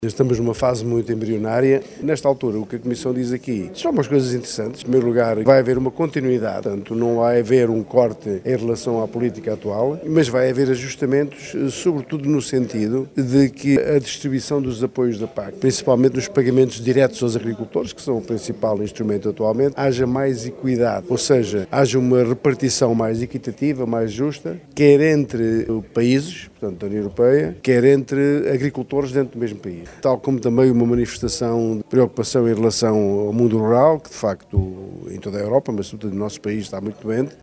Estamos numa fase muito embrionária. Nesta altura, o que a Comissão diz aqui são umas coisas interessantes. Em primeiro lugar, vai haver uma continuidade, portanto, não vai haver um corte em relação à política atual, mas vai haver ajustamentos, sobretudo no sentido de que a distribuição dos apoios da PAC, principalmente nos pagamentos diretos aos agricultores, que são o principal instrumento atualmente, haja mais equidade, ou seja, haja uma repartição mais equitativa, mais justa, quer entre países, portanto, da União Europeia, quer entre agricultores dentro do mesmo país. Tal como também uma manifestação de preocupação em relação ao mundo rural, que de facto em toda a Europa, mas sobretudo no nosso país está muito doente.